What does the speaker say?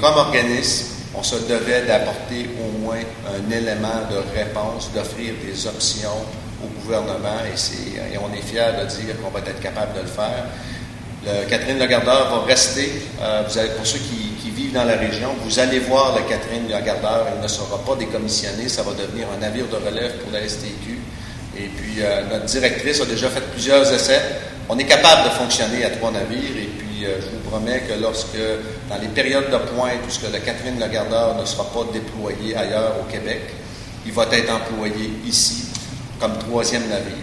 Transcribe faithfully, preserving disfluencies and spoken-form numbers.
comme organisme, on se devait d'apporter au moins un élément de réponse, d'offrir des options au gouvernement, et, c'est, et on est fiers de dire qu'on va être capable de le faire. Le Catherine Lagardeur va rester. Euh, vous avez, pour ceux qui, qui vivent dans la région, vous allez voir le Catherine Lagardeur, il ne sera pas décommissionné, ça va devenir un navire de relève pour la S T Q. Et puis, euh, notre directrice a déjà fait plusieurs essais. On est capable de fonctionner à trois navires, et puis euh, je vous promets que lorsque, dans les périodes de pointe où ce que le Catherine Lagardeur ne sera pas déployé ailleurs au Québec, il va être employé ici comme troisième navire.